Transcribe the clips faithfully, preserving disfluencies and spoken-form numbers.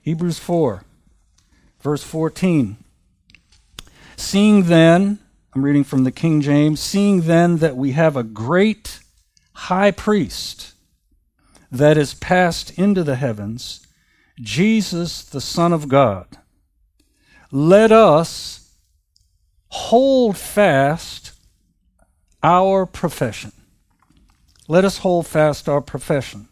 Hebrews four, verse fourteen. Seeing then, I'm reading from the King James, seeing then that we have a great high priest that is passed into the heavens, Jesus, the Son of God, let us hold fast our profession. Let us hold fast our profession.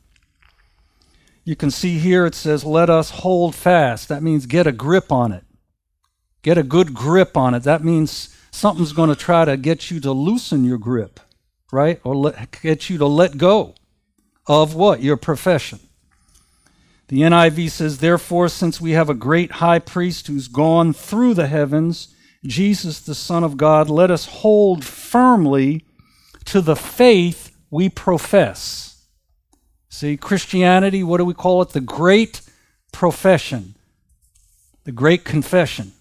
You can see here it says, let us hold fast. That means get a grip on it. Get a good grip on it. That means something's going to try to get you to loosen your grip, right? Or let, get you to let go of what? Your profession. The N I V says, therefore, since we have a great high priest who's gone through the heavens, Jesus, the Son of God, let us hold firmly to the faith we profess. See, Christianity, what do we call it? The great profession, the great confession.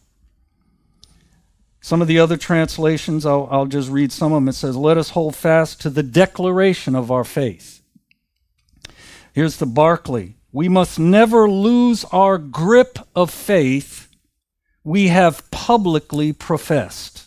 Some of the other translations, I'll, I'll just read some of them. It says, let us hold fast to the declaration of our faith. Here's the Barclay. We must never lose our grip of faith we have publicly professed.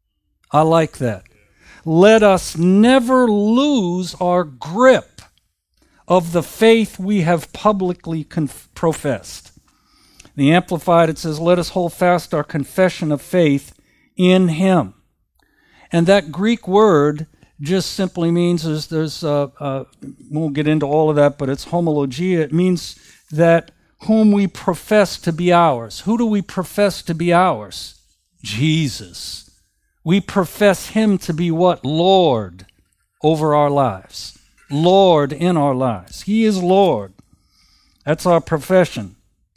I like that. Let us never lose our grip of the faith we have publicly conf- professed. The Amplified, it says, let us hold fast our confession of faith in Him. And that Greek word just simply means, is there's, uh, uh, won't get into all of that, but it's homologia. It means that whom we profess to be ours. Who do we profess to be ours? Jesus. We profess Him to be what? Lord over our lives. Lord in our lives. He is Lord. That's our profession.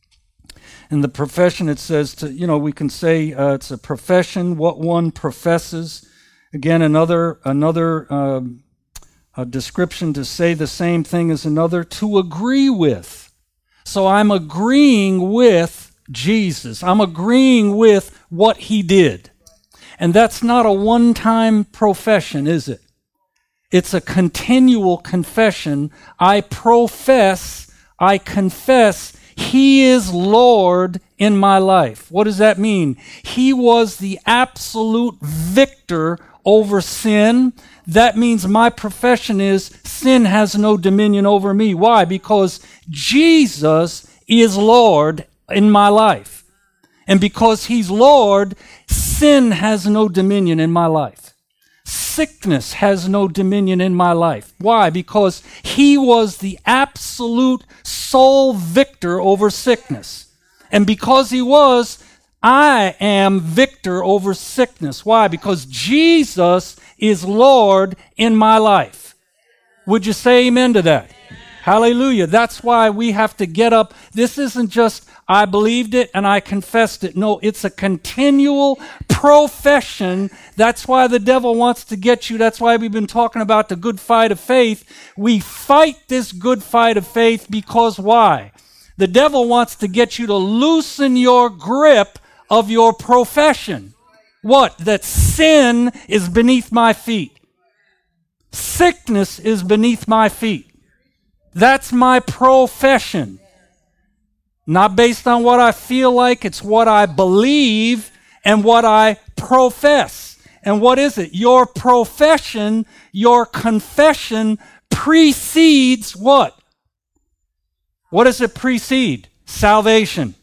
In the profession, it says to, you know, we can say uh, it's a profession, what one professes. Again, another another um, a description to say the same thing as another, to agree with. So I'm agreeing with Jesus. I'm agreeing with what He did. And that's not a one-time profession, is it? It's a continual confession. I profess, I confess, He is Lord in my life. What does that mean? He was the absolute victor over sin. That means my profession is sin has no dominion over me. Why? Because Jesus is Lord in my life. And because He's Lord, sin has no dominion in my life. Sickness has no dominion in my life. Why? Because He was the absolute sole victor over sickness. And because He was, I am victor over sickness. Why? Because Jesus is Lord in my life. Would you say amen to that? Hallelujah. That's why we have to get up. This isn't just, I believed it and I confessed it. No, it's a continual profession. That's why the devil wants to get you. That's why we've been talking about the good fight of faith. We fight this good fight of faith because why? The devil wants to get you to loosen your grip of your profession. What? That sin is beneath my feet. Sickness is beneath my feet. That's my profession. Not based on what I feel like, it's what I believe and what I profess. And what is it? Your profession, your confession precedes what? What does it precede? Salvation.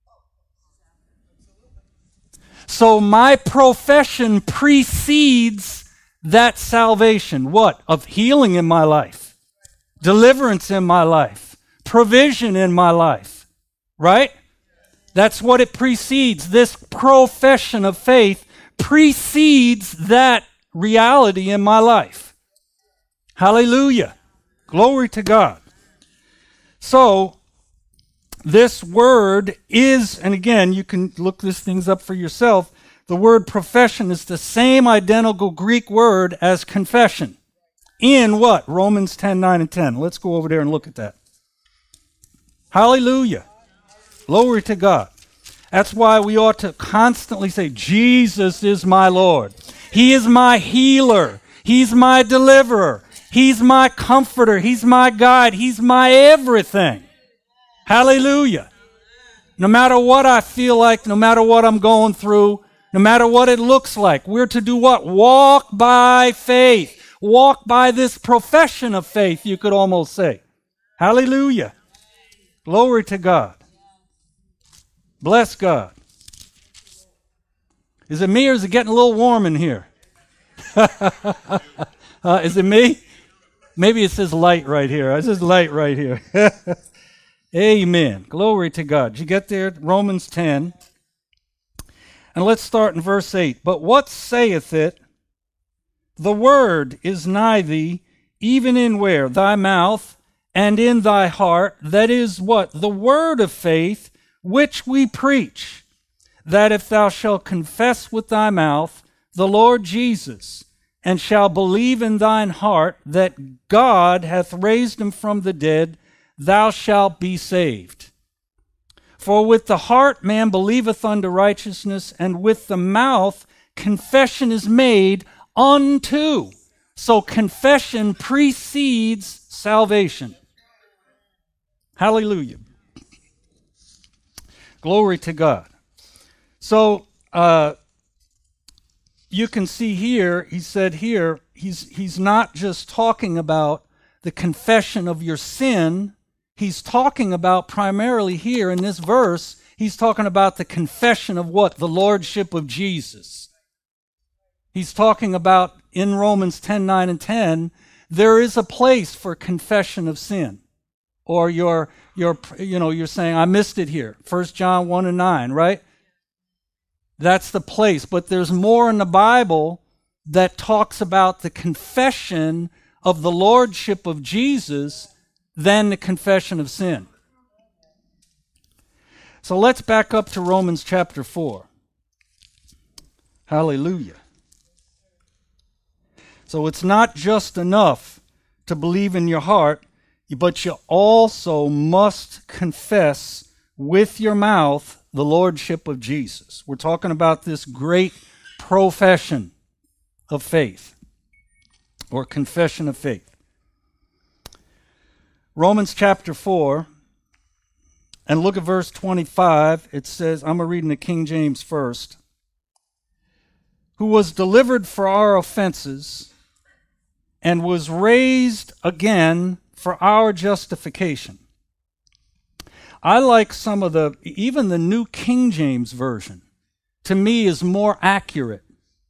So my profession precedes that salvation. What? Of healing in my life, deliverance in my life, provision in my life. Right? That's what it precedes. This profession of faith precedes that reality in my life. Hallelujah. Glory to God. So, this word is, and again, you can look these things up for yourself, the word profession is the same identical Greek word as confession. In what? Romans ten, nine, and ten. Let's go over there and look at that. Hallelujah. Glory to God. That's why we ought to constantly say, Jesus is my Lord. He is my healer. He's my deliverer. He's my comforter. He's my guide. He's my everything. Hallelujah. No matter what I feel like, no matter what I'm going through, no matter what it looks like, we're to do what? Walk by faith. Walk by this profession of faith, you could almost say. Hallelujah. Glory to God. Bless God. Is it me or is it getting a little warm in here? uh, is it me? Maybe it says light right here. It says light right here. Amen. Glory to God. Did you get there? Romans ten. And let's start in verse eight. But what saith it? The word is nigh thee, even in where? Thy mouth and in thy heart. That is what? The word of faith, which we preach. That if thou shalt confess with thy mouth the Lord Jesus, and shalt believe in thine heart that God hath raised him from the dead, thou shalt be saved. For with the heart man believeth unto righteousness, and with the mouth confession is made unto. So confession precedes salvation. Hallelujah. Glory to God. So, uh, you can see here, he said here, he's, he's not just talking about the confession of your sin. He's talking about primarily here in this verse, he's talking about the confession of what? The Lordship of Jesus. He's talking about in Romans ten, nine, and ten, there is a place for confession of sin. Or you're, you're, you know, you're saying, I missed it here. First John one and nine, right? That's the place. But there's more in the Bible that talks about the confession of the Lordship of Jesus than the confession of sin. So let's back up to Romans chapter four. Hallelujah. So it's not just enough to believe in your heart, but you also must confess with your mouth the Lordship of Jesus. We're talking about this great profession of faith, or confession of faith. Romans chapter four, and look at verse twenty-five. It says, I'm reading the King James first. Who was delivered for our offenses and was raised again for our justification. I like some of the, even the New King James Version, to me is more accurate.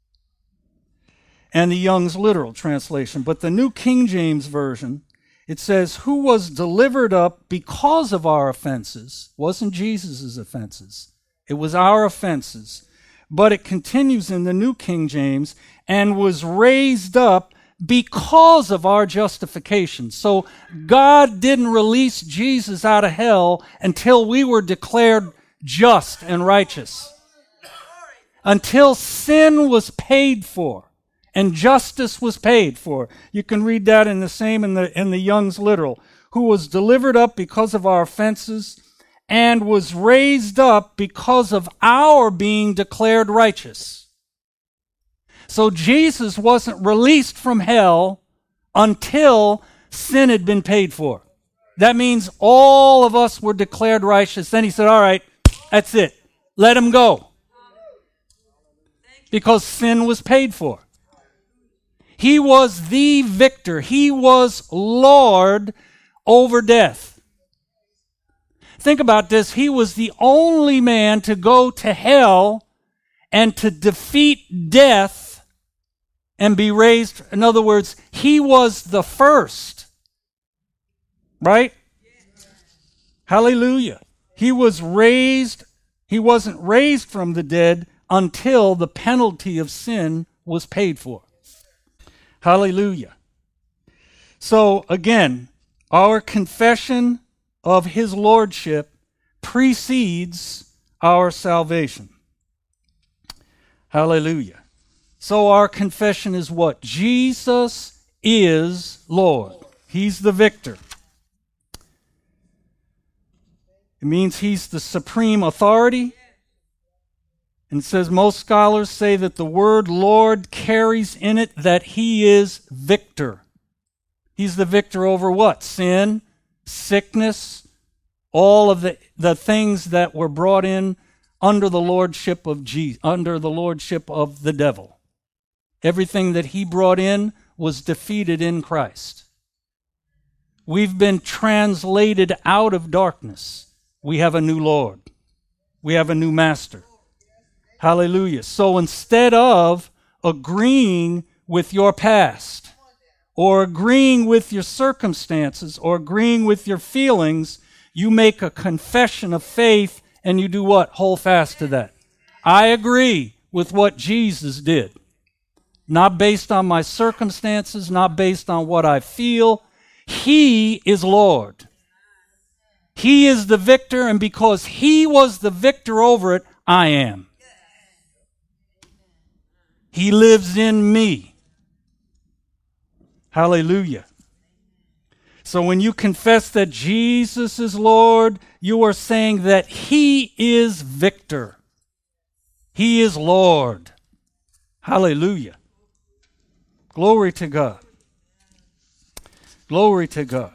And the Young's literal translation. But the New King James Version, it says, who was delivered up because of our offenses. Wasn't Jesus' offenses. It was our offenses. But it continues in the New King James, and was raised up because of our justification. So God didn't release Jesus out of hell until we were declared just and righteous. Until sin was paid for and justice was paid for. You can read that in the same in the in the Young's literal. Who was delivered up because of our offenses and was raised up because of our being declared righteous. So Jesus wasn't released from hell until sin had been paid for. That means all of us were declared righteous. Then he said, all right, that's it. Let him go. Because sin was paid for. He was the victor. He was Lord over death. Think about this. He was the only man to go to hell and to defeat death and be raised. In other words, he was the first. Right? Hallelujah. He was raised. He wasn't raised from the dead until the penalty of sin was paid for. Hallelujah. So again, our confession of his lordship precedes our salvation. Hallelujah. So our confession is what? Jesus is Lord. He's the victor. It means he's the supreme authority. And it says most scholars say that the word Lord carries in it that he is victor. He's the victor over what? Sin, sickness, all of the, the things that were brought in under the lordship of Jesus, under the lordship of the devil. Everything that he brought in was defeated in Christ. We've been translated out of darkness. We have a new Lord. We have a new master. Hallelujah. So instead of agreeing with your past, or agreeing with your circumstances, or agreeing with your feelings, you make a confession of faith and you do what? Hold fast to that. I agree with what Jesus did. Not based on my circumstances, not based on what I feel. He is Lord. He is the victor, and because he was the victor over it, I am. He lives in me. Hallelujah. So when you confess that Jesus is Lord, you are saying that he is victor. He is Lord. Hallelujah. Glory to God. Glory to God.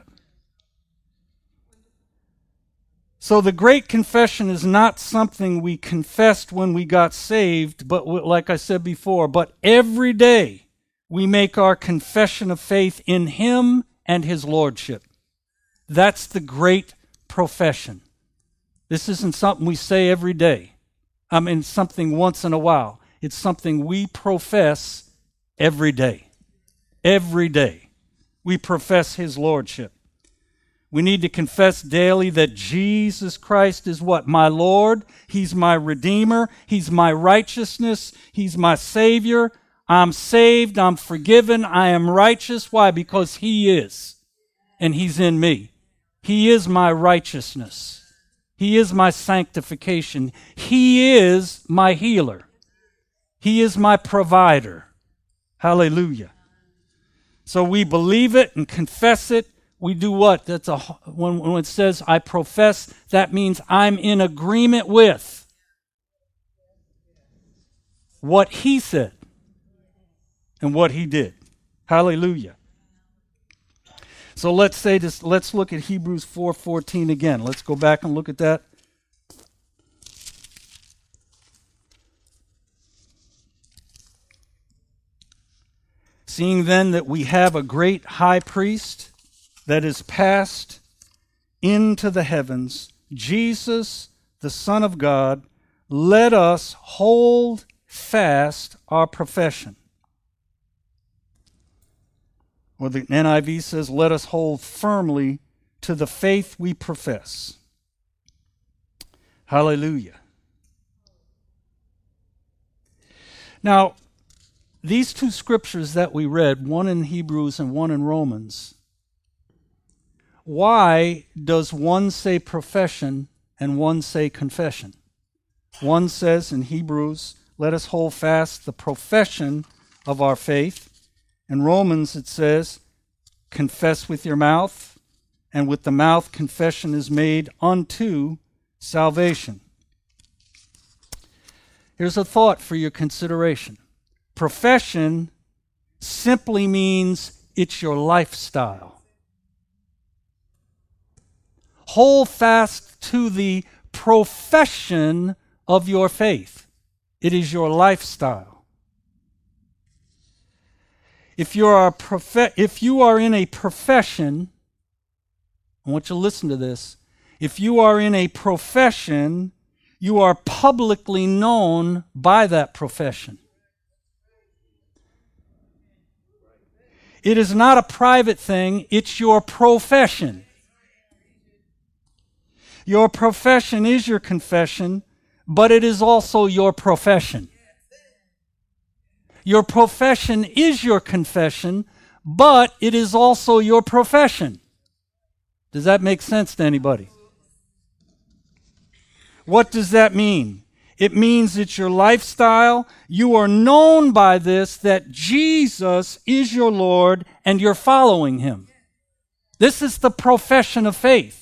So the great confession is not something we confessed when we got saved, but like I said before, but every day we make our confession of faith in him and his lordship. That's the great profession. This isn't something we say every day. I mean, something once in a while. It's something we profess every day. Every day. We profess his lordship. We need to confess daily that Jesus Christ is what? My Lord. He's my Redeemer. He's my righteousness. He's my Savior. I'm saved. I'm forgiven. I am righteous. Why? Because he is. And he's in me. He is my righteousness. He is my sanctification. He is my healer. He is my provider. Hallelujah. So we believe it and confess it. We do what? That's a when, when it says I profess, that means I'm in agreement with what he said and what he did. Hallelujah. So let's say this, let's look at Hebrews four fourteen again. Let's go back and look at that. Seeing then that we have a great high priest that is passed into the heavens, Jesus, the Son of God, let us hold fast our profession. Or the N I V says, let us hold firmly to the faith we profess. Hallelujah. Now, these two scriptures that we read, one in Hebrews and one in Romans, why does one say profession and one say confession? One says in Hebrews, let us hold fast the profession of our faith. In Romans it says, confess with your mouth, and with the mouth confession is made unto salvation. Here's a thought for your consideration. Profession simply means it's your lifestyle. Hold fast to the profession of your faith. It is your lifestyle. If you are a prof- if you are in a profession, I want you to listen to this. If you are in a profession, you are publicly known by that profession. It is not a private thing, it's your profession. Your profession is your confession, but it is also your profession. Your profession is your confession, but it is also your profession. Does that make sense to anybody? What does that mean? It means it's your lifestyle. You are known by this, that Jesus is your Lord and you're following him. This is the profession of faith.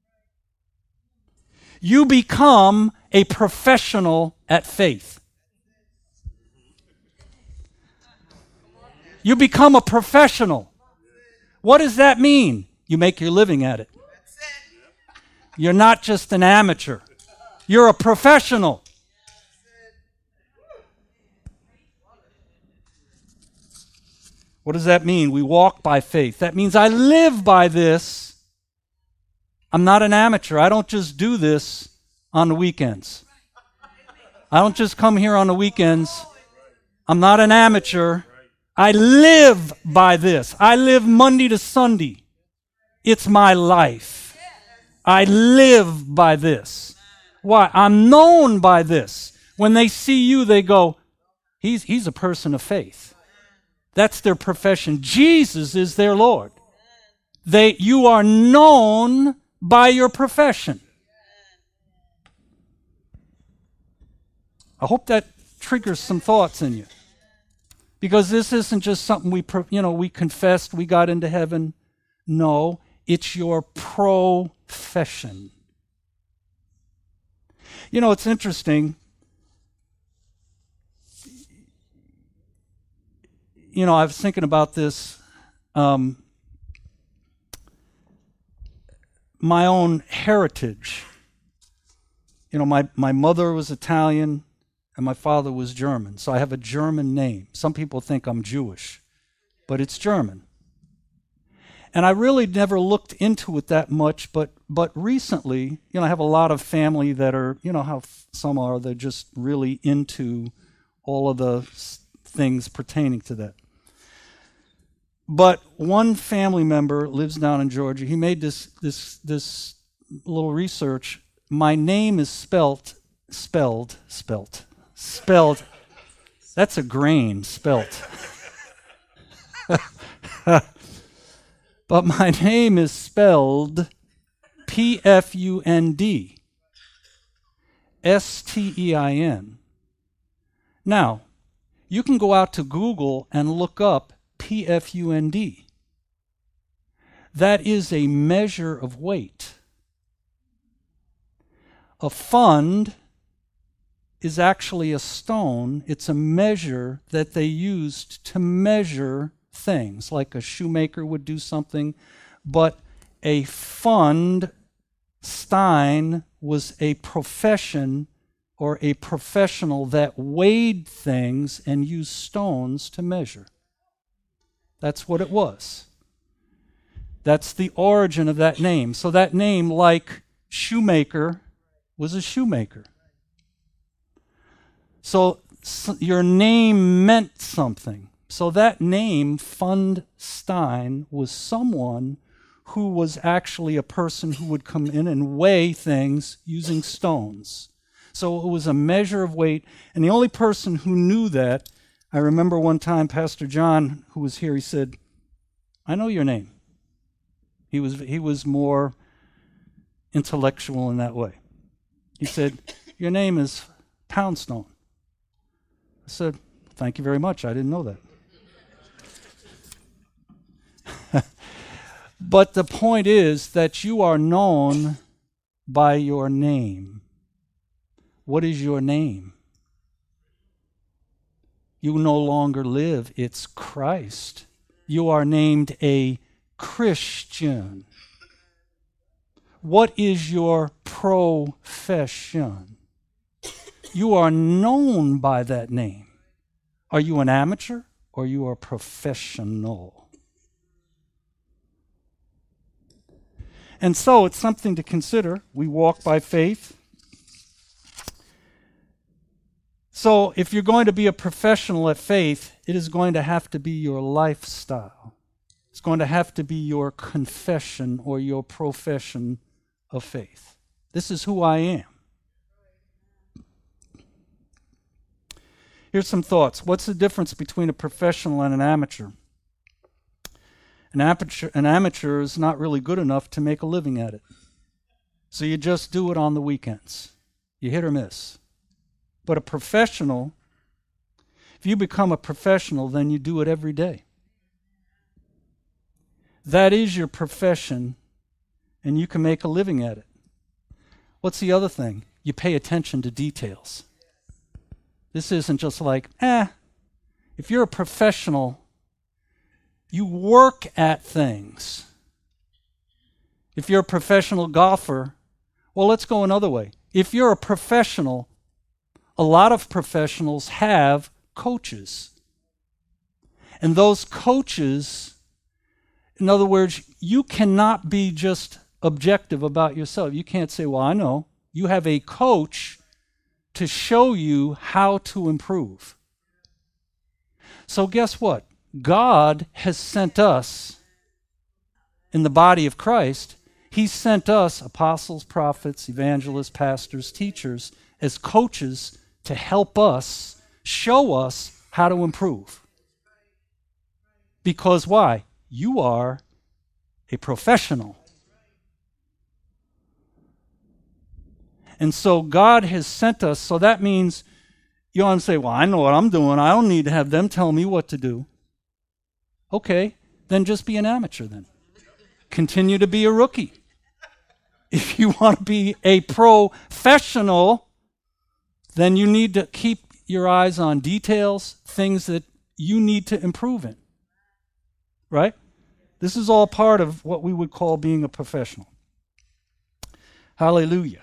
You become a professional at faith. You become a professional. What does that mean? You make your living at it. You're not just an amateur. You're a professional. What does that mean? We walk by faith. That means I live by this. I'm not an amateur. I don't just do this on the weekends. I don't just come here on the weekends. I'm not an amateur. I live by this. I live Monday to Sunday. It's my life. I live by this. Why? I'm known by this. When they see you, they go, he's, he's a person of faith. That's their profession. Jesus is their Lord. They, you are known by your profession. I hope that triggers some thoughts in you. Because this isn't just something we, you know, we confessed, we got into heaven. No, it's your profession. You know, it's interesting. You know, I was thinking about this. Um, my own heritage. You know, my, my mother was Italian and my father was German. So I have a German name. Some people think I'm Jewish, but it's German. And I really never looked into it that much, but but recently, you know, I have a lot of family that are, you know how some are, they're just really into all of the things pertaining to that. But one family member lives down in Georgia. He made this this this little research. My name is spelt, spelled, spelt, spelled. That's a grain, spelt. But my name is spelled P F U N D, S T E I N. Now, you can go out to Google and look up P F U N D. That is a measure of weight. A fund is actually a stone. It's a measure that they used to measure things, like a shoemaker would do something, but a fund, stein, was a profession or a professional that weighed things and used stones to measure. That's what it was. That's the origin of that name. So that name, like shoemaker, was a shoemaker. So, so your name meant something. So that name, Fund Stein, was someone who was actually a person who would come in and weigh things using stones. So it was a measure of weight, and the only person who knew that, I remember one time Pastor John, who was here, he said, I know your name. He was, he was more intellectual in that way. He said, your name is Poundstone. I said, thank you very much. I didn't know that. But the point is that you are known by your name. What is your name? You no longer live, it's Christ. You are named a Christian. What is your profession? You are known by that name. Are you an amateur or you are professional? And so it's something to consider. We walk by faith. So if you're going to be a professional at faith, it is going to have to be your lifestyle. It's going to have to be your confession or your profession of faith. This is who I am. Here's some thoughts. What's the difference between a professional and an amateur? An amateur, an amateur is not really good enough to make a living at it. So you just do it on the weekends. You hit or miss. But a professional, if you become a professional, then you do it every day. That is your profession, and you can make a living at it. What's the other thing? You pay attention to details. This isn't just like, eh. If you're a professional, you work at things. If you're a professional golfer, Well, let's go another way. If you're a professional, a lot of professionals have coaches. And those coaches, in other words, you cannot be just objective about yourself. You can't say, well, I know. You have a coach to show you how to improve. So guess what? God has sent us in the body of Christ. He sent us, apostles, prophets, evangelists, pastors, teachers, as coaches to help us, show us how to improve. Because why? You are a professional. And so God has sent us, so that means you don't say, well, I know what I'm doing. I don't need to have them tell me what to do. Okay, then just be an amateur then. Continue to be a rookie. If you want to be a professional, then you need to keep your eyes on details, things that you need to improve in. Right? This is all part of what we would call being a professional. Hallelujah.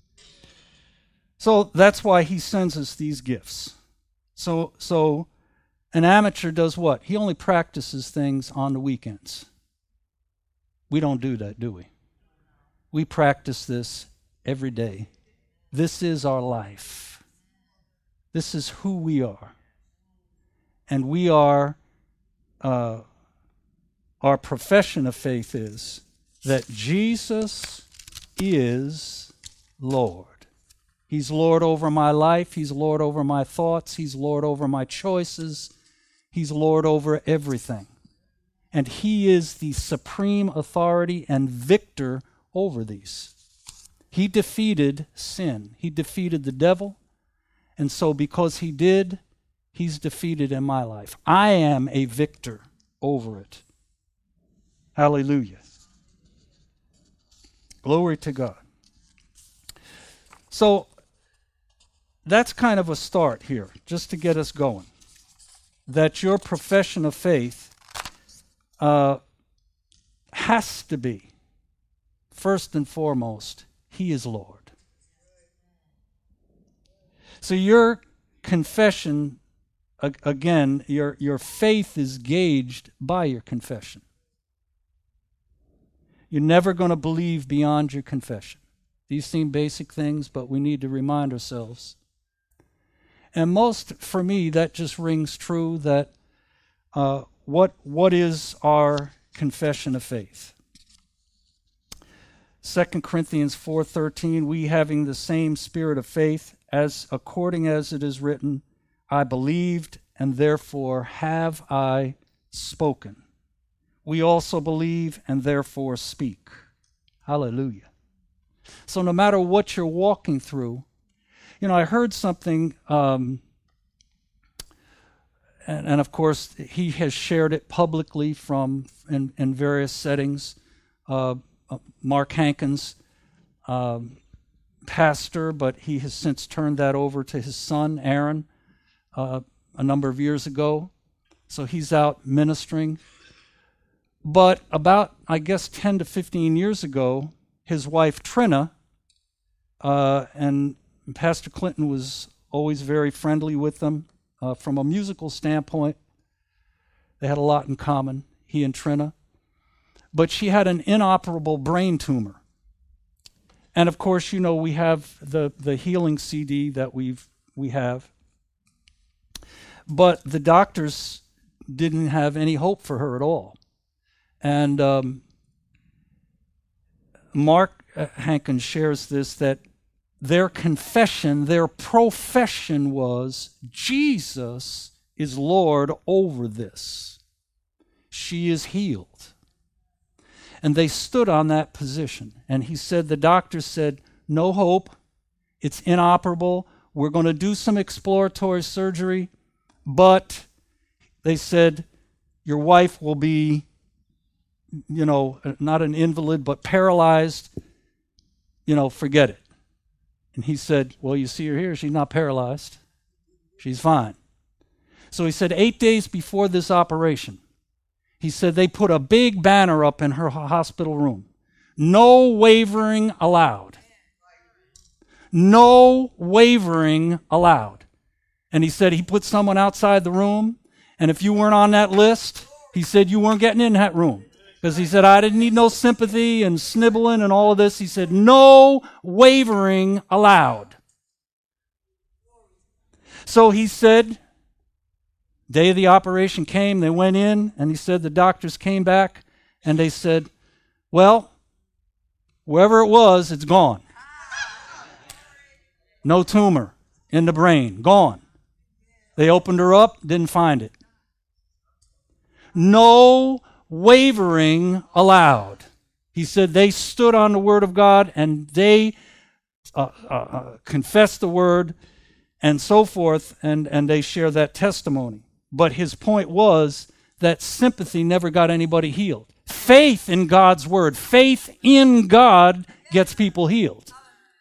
So that's why he sends us these gifts. So, so an amateur does what? He only practices things on the weekends. We don't do that, do we? We practice this every day. This is our life. This is who we are. And we are, uh, our profession of faith is that Jesus is Lord. He's Lord over my life. He's Lord over my thoughts. He's Lord over my choices. He's Lord over everything. And he is the supreme authority and victor over these. He defeated sin. He defeated the devil. And so because he did, he's defeated in my life. I am a victor over it. Hallelujah. Glory to God. So that's kind of a start here, just to get us going. That your profession of faith uh, has to be, first and foremost, he is Lord. So your confession, ag- again, your, your faith is gauged by your confession. You're never going to believe beyond your confession. These seem basic things, but we need to remind ourselves. And most, for me, that just rings true that uh, what what is our confession of faith? Second Corinthians four thirteen, we having the same spirit of faith, as according as it is written, I believed, and therefore have I spoken. We also believe, and therefore speak. Hallelujah. So no matter what you're walking through, you know, I heard something, um, and, and of course he has shared it publicly from in, in various settings. Uh, uh, Mark Hankins, um, pastor, but he has since turned that over to his son, Aaron, uh, a number of years ago. So he's out ministering. But about, I guess, ten to fifteen years ago, his wife, Trina, uh, and Pastor Clinton was always very friendly with them uh, from a musical standpoint. They had a lot in common, he and Trina. But she had an inoperable brain tumor. And of course, you know, we have the, the healing C D that we've we have. But the doctors didn't have any hope for her at all. And um, Mark uh, Hankins shares this, that their confession, their profession was, Jesus is Lord over this. She is healed. And they stood on that position. And he said, the doctor said, no hope. It's inoperable. We're going to do some exploratory surgery. But they said, your wife will be, you know, not an invalid, but paralyzed. You know, forget it. And he said, well, you see her here. She's not paralyzed. She's fine. So he said, eight days before this operation, he said they put a big banner up in her hospital room. No wavering allowed. No wavering allowed. And he said he put someone outside the room, and if you weren't on that list, he said you weren't getting in that room. Because he said, I didn't need no sympathy and sniveling and all of this. He said, no wavering allowed. So he said, day of the operation came, they went in, and he said the doctors came back, and they said, well, wherever it was, it's gone. No tumor in the brain, gone. They opened her up, didn't find it. No wavering allowed. He said they stood on the Word of God and they uh, uh, uh, confessed the Word and so forth, and, and they share that testimony. But his point was that sympathy never got anybody healed. Faith in God's Word, faith in God gets people healed.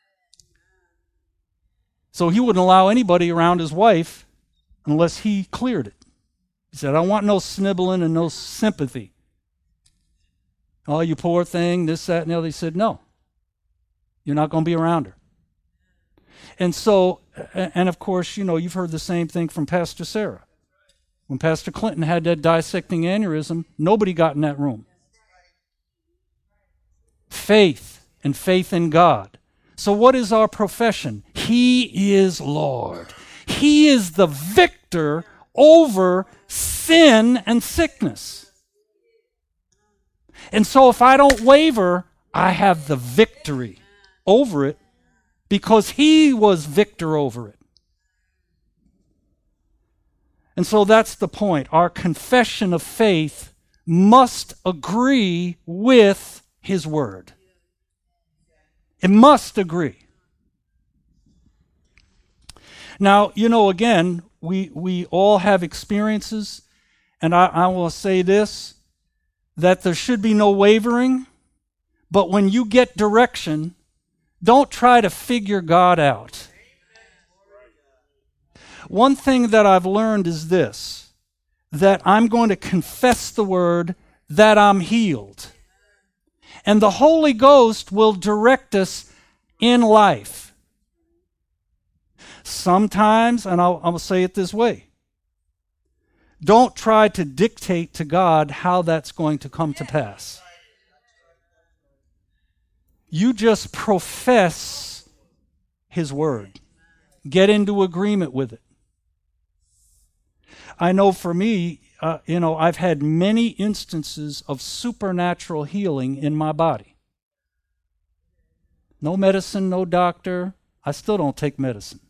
So he wouldn't allow anybody around his wife unless he cleared it. He said, I want no sniveling and no sympathy. Oh, you poor thing, this, that, and the other. He said, no, you're not going to be around her. And so, and of course, you know, you've heard the same thing from Pastor Sarah. When Pastor Clinton had that dissecting aneurysm, nobody got in that room. Faith and faith in God. So what is our profession? He is Lord. He is the victor over sin and sickness. And so if I don't waver, I have the victory over it because he was victor over it. And so that's the point. Our confession of faith must agree with his word. It must agree. Now, you know, again, we, we all have experiences, and I, I will say this, that there should be no wavering, but when you get direction, don't try to figure God out. One thing that I've learned is this, that I'm going to confess the word that I'm healed. And the Holy Ghost will direct us in life. Sometimes, and I'll, I'll say it this way, don't try to dictate to God how that's going to come to pass. You just profess his word. Get into agreement with it. I know for me, uh, you know, I've had many instances of supernatural healing in my body. No medicine, no doctor. I still don't take medicine.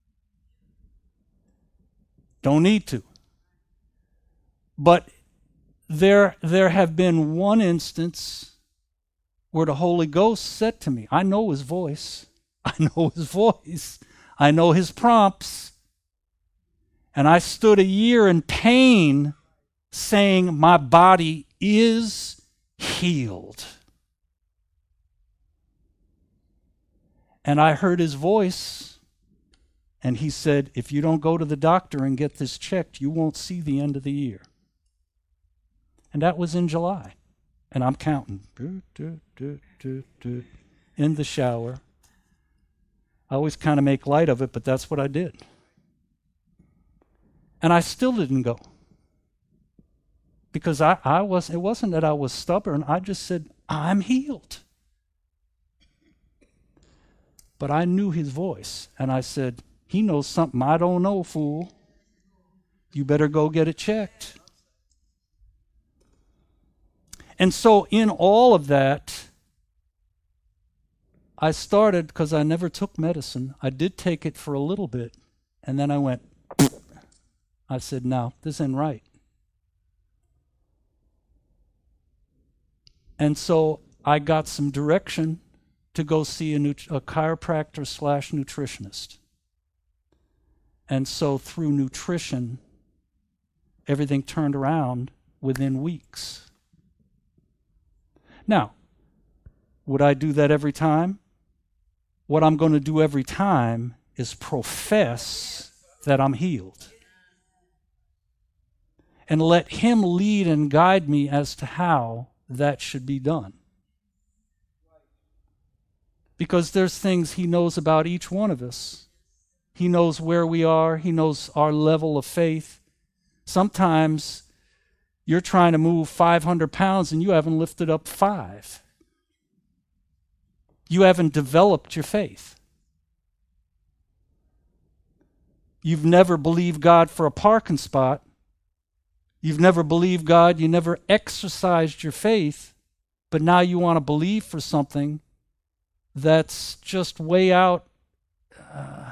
Don't need to. But there, there have been one instance where the Holy Ghost said to me, I know his voice. I know his voice. I know his prompts. And I stood a year in pain saying, my body is healed. And I heard his voice, and he said, if you don't go to the doctor and get this checked, you won't see the end of the year. And that was in July. And I'm counting. Do, do, do, do, do, in the shower. I always kind of make light of it, but that's what I did. And I still didn't go. Because I, I was, it wasn't that I was stubborn. I just said, I'm healed. But I knew his voice. And I said, he knows something I don't know, fool. You better go get it checked. And so in all of that, I started, because I never took medicine, I did take it for a little bit, and then I went, I said, no, this isn't right. And so I got some direction to go see a, nut- a chiropractor slash nutritionist. And so through nutrition, everything turned around within weeks. Now, would I do that every time? What I'm going to do every time is profess that I'm healed. And let him lead and guide me as to how that should be done. because there's things he knows about each one of us. He knows where we are. He knows our level of faith. Sometimes you're trying to move five hundred pounds and you haven't lifted up five. You haven't developed your faith. You've never believed God for a parking spot. You've never believed God. You never exercised your faith. But now you want to believe for something that's just way out. Uh,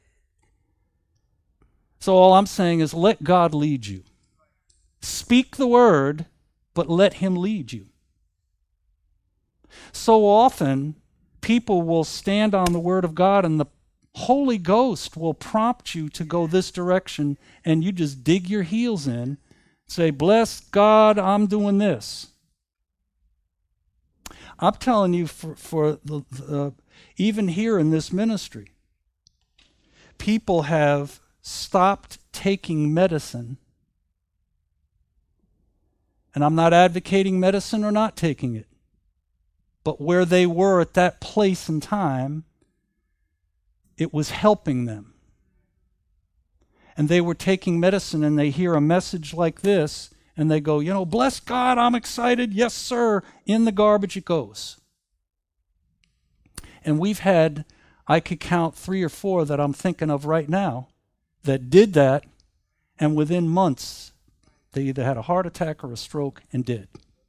so all I'm saying is let God lead you. Speak the word, but let him lead you. So often, people will stand on the word of God and the Holy Ghost will prompt you to go this direction, and you just dig your heels in, say, bless God, I'm doing this. I'm telling you, for, for the, the, even here in this ministry, people have stopped taking medicine. And I'm not advocating medicine or not taking it. But where they were at that place and time, it was helping them. And they were taking medicine and they hear a message like this and they go, you know, bless God, I'm excited. Yes, sir. In the garbage it goes. And we've had, I could count three or four that I'm thinking of right now that did that, and within months, they either had a heart attack or a stroke and did.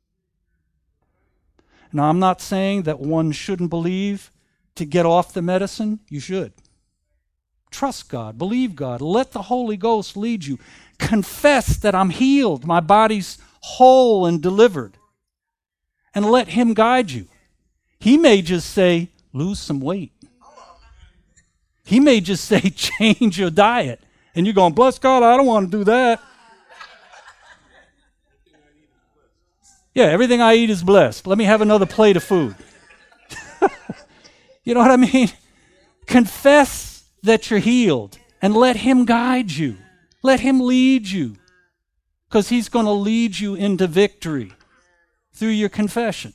Now, I'm not saying that one shouldn't believe to get off the medicine. You should. Trust God. Believe God. Let the Holy Ghost lead you. Confess that I'm healed. My body's whole and delivered. And let him guide you. He may just say, lose some weight. He may just say, change your diet. And you're going, bless God, I don't want to do that. Yeah, everything I eat is blessed. Let me have another plate of food. You know what I mean? Confess that you're healed and let him guide you. Let him lead you, because he's going to lead you into victory through your confession.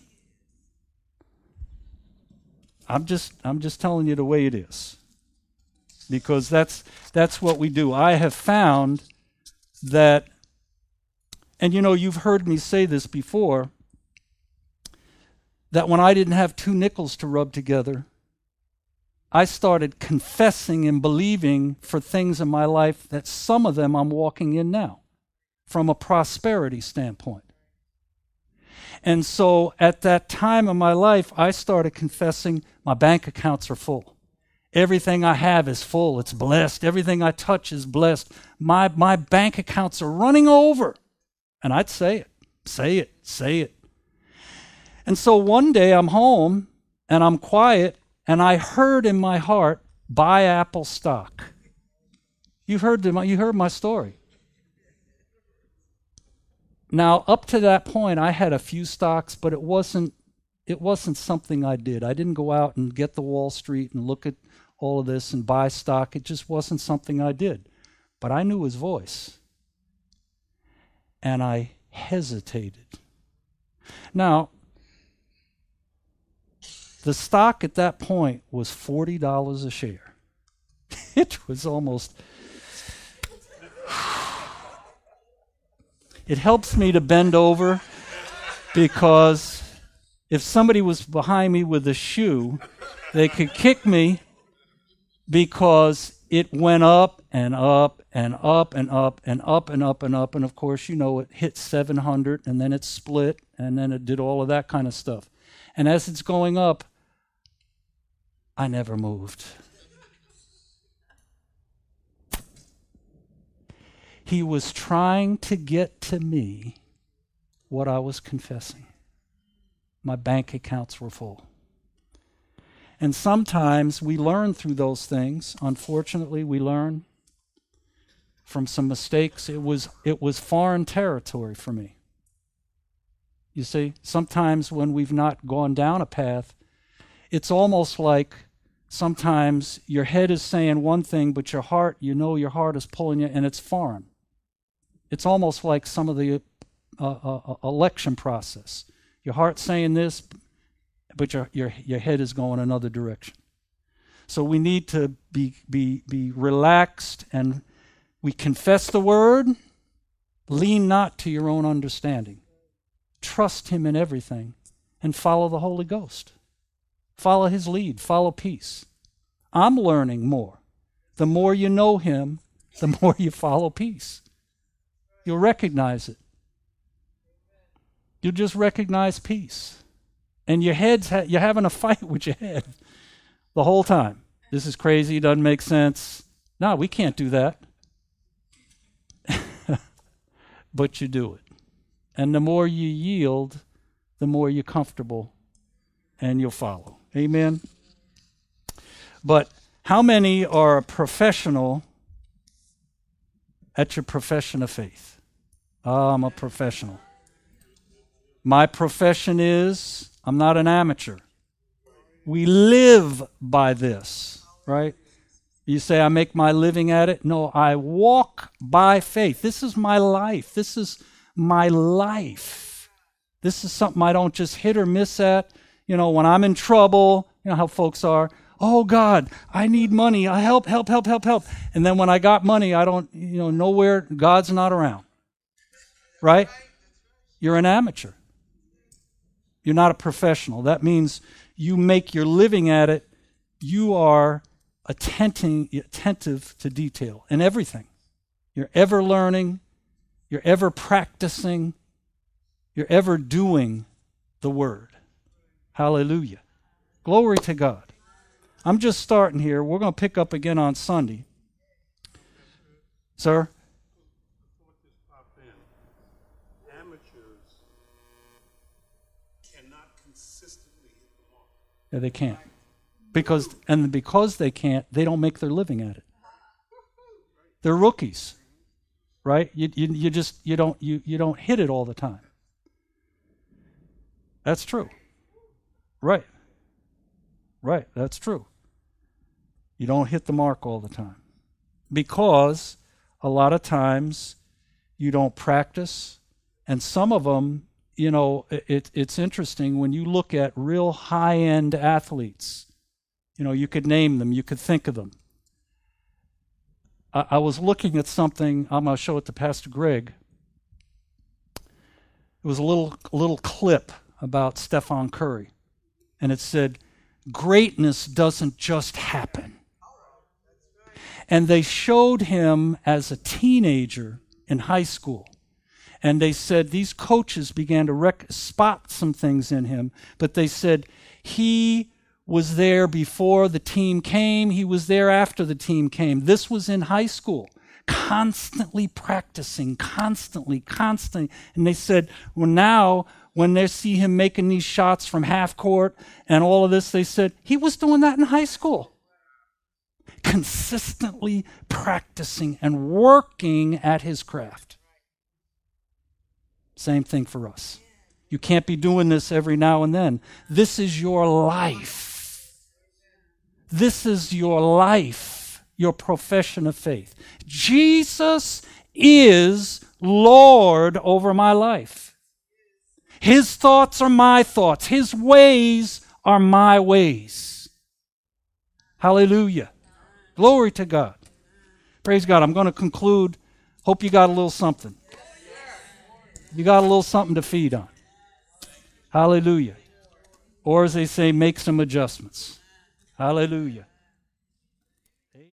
I'm just I'm just telling you the way it is, because that's that's what we do. I have found that, and you know, you've heard me say this before, that when I didn't have two nickels to rub together, I started confessing and believing for things in my life that some of them I'm walking in now from a prosperity standpoint. And so at that time in my life, I started confessing my bank accounts are full. Everything I have is full. It's blessed. Everything I touch is blessed. My, my bank accounts are running over. And I'd say it, say it, say it. And so one day I'm home and I'm quiet, and I heard in my heart, buy Apple stock. You've heard the, you heard my story. Now, up to that point, I had a few stocks, but it wasn't it wasn't something I did. I didn't go out and get the Wall Street and look at all of this and buy stock. It just wasn't something I did. But I knew his voice. And I hesitated. Now, the stock at that point was forty dollars a share. It was almost... It helps me to bend over, because if somebody was behind me with a shoe, they could kick me, because it went up and up and up and up and up and up and up. And of course, you know, it hit seven hundred and then it split and then it did all of that kind of stuff. And as it's going up, I never moved. He was trying to get to me what I was confessing. My bank accounts were full. And sometimes we learn through those things. Unfortunately, we learn from some mistakes. It was it was foreign territory for me. You see, sometimes when we've not gone down a path, it's almost like sometimes your head is saying one thing, but your heart, you know your heart is pulling you, and it's foreign. It's almost like some of the uh, uh, election process. Your heart's saying this, but your, your, your head is going another direction. So we need to be, be, be relaxed, and we confess the word. Lean not to your own understanding. Trust him in everything and follow the Holy Ghost. Follow his lead. Follow peace. I'm learning more. The more you know him, the more you follow peace. You'll recognize it. You'll just recognize peace. And your head's ha- you're having a fight with your head the whole time. This is crazy, doesn't make sense. No, we can't do that. But you do it. And the more you yield, the more you're comfortable, and you'll follow. Amen? But how many are a professional at your profession of faith? Oh, I'm a professional. My profession is, I'm not an amateur. We live by this, right? You say, I make my living at it. No, I walk by faith. This is my life. This is my life. This is something I don't just hit or miss at. You know, when I'm in trouble, you know how folks are. Oh, God, I need money. I help, help, help, help, help. And then when I got money, I don't, you know, nowhere, God's not around. Right? You're an amateur. You're not a professional. That means you make your living at it. You are attenting, attentive to detail in everything. You're ever learning. You're ever practicing. You're ever doing the word. Hallelujah. Glory to God. I'm just starting here. We're going to pick up again on Sunday. Sir? Yeah, they can't. Because and because they can't, they don't make their living at it. They're rookies. Right? You you, you just you don't you, you don't hit it all the time. That's true. Right. Right, that's true. You don't hit the mark all the time. Because a lot of times you don't practice, and some of them, you know, it, it's interesting when you look at real high-end athletes. You know, you could name them, you could think of them. I, I was looking at something, I'm going to show it to Pastor Greg. It was a little, a little clip about Stephen Curry, and it said, greatness doesn't just happen. And they showed him as a teenager in high school. And they said these coaches began to rec- spot some things in him, but they said he was there before the team came. He was there after the team came. This was in high school, constantly practicing, constantly, constantly. And they said, well, now when they see him making these shots from half court and all of this, they said, he was doing that in high school. Consistently practicing and working at his craft. Same thing for us. You can't be doing this every now and then. This is your life. This is your life, your profession of faith. Jesus is Lord over my life. His thoughts are my thoughts. His ways are my ways. Hallelujah. Glory to God. Praise God. I'm going to conclude. Hope you got a little something. You got a little something to feed on. Hallelujah. Or as they say, make some adjustments. Hallelujah.